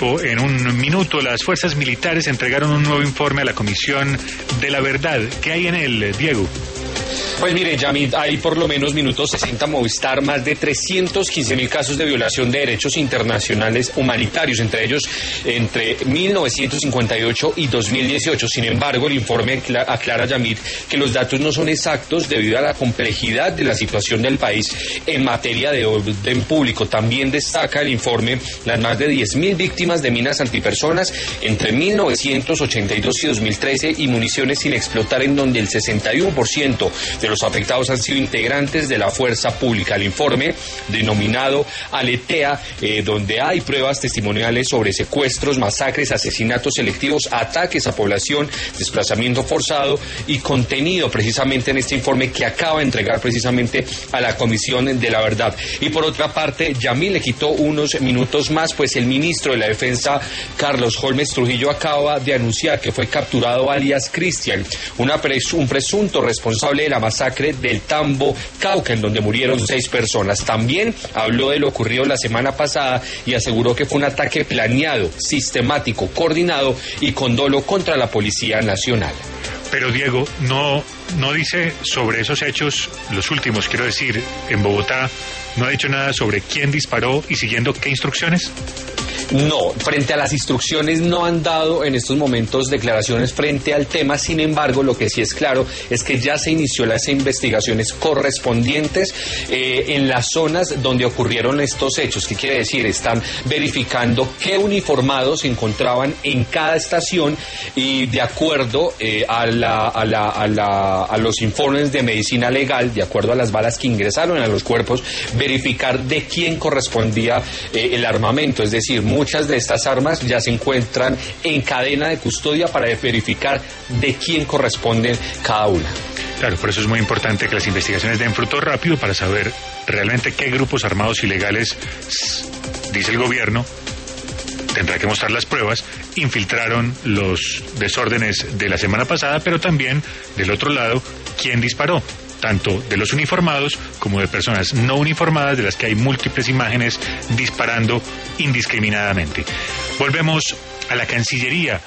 tiempo, en un minuto, las fuerzas militares entregaron un nuevo informe a la Comisión de la Verdad. ¿Qué hay en él, Diego? Pues mire, Yamit, hay por lo menos minutos 60 Movistar, más de 315.000 casos de violación de derechos internacionales humanitarios, entre ellos entre 1958 y 2018. Sin embargo, el informe aclara, Yamit, que los datos no son exactos debido a la complejidad de la situación del país en materia de orden público. También destaca el informe las más de 10.000 víctimas de minas antipersonas entre 1982 y 2013 y municiones sin explotar, en donde el 61% de los afectados han sido integrantes de la fuerza pública. El informe, denominado Aletea, donde hay pruebas testimoniales sobre secuestros, masacres, asesinatos selectivos, ataques a población, desplazamiento forzado, y contenido precisamente en este informe que acaba de entregar precisamente a la Comisión de la Verdad. Y por otra parte, Yamil le quitó unos minutos más, pues el ministro de la Defensa, Carlos Holmes Trujillo, acaba de anunciar que fue capturado alias Cristian, un presunto responsable de la masacre del Tambo, Cauca, en donde murieron 6 personas. También habló de lo ocurrido la semana pasada y aseguró que fue un ataque planeado, sistemático, coordinado y con dolo contra la Policía Nacional. Pero Diego, no dice sobre esos hechos, los últimos, quiero decir, en Bogotá, no ha dicho nada sobre quién disparó y siguiendo qué instrucciones. No, frente a las instrucciones no han dado en estos momentos declaraciones frente al tema. Sin embargo, lo que sí es claro es que ya se inició las investigaciones correspondientes en las zonas donde ocurrieron estos hechos. ¿Qué quiere decir? Están verificando qué uniformados se encontraban en cada estación y, de acuerdo a los informes de medicina legal, de acuerdo a las balas que ingresaron a los cuerpos, verificar de quién correspondía el armamento. Es decir, muchas de estas armas ya se encuentran en cadena de custodia para verificar de quién corresponden cada una. Claro, por eso es muy importante que las investigaciones den fruto rápido para saber realmente qué grupos armados ilegales, dice el gobierno, tendrá que mostrar las pruebas, infiltraron los desórdenes de la semana pasada, pero también, del otro lado, quién disparó, tanto de los uniformados como de personas no uniformadas, de las que hay múltiples imágenes disparando indiscriminadamente. Volvemos a la Cancillería.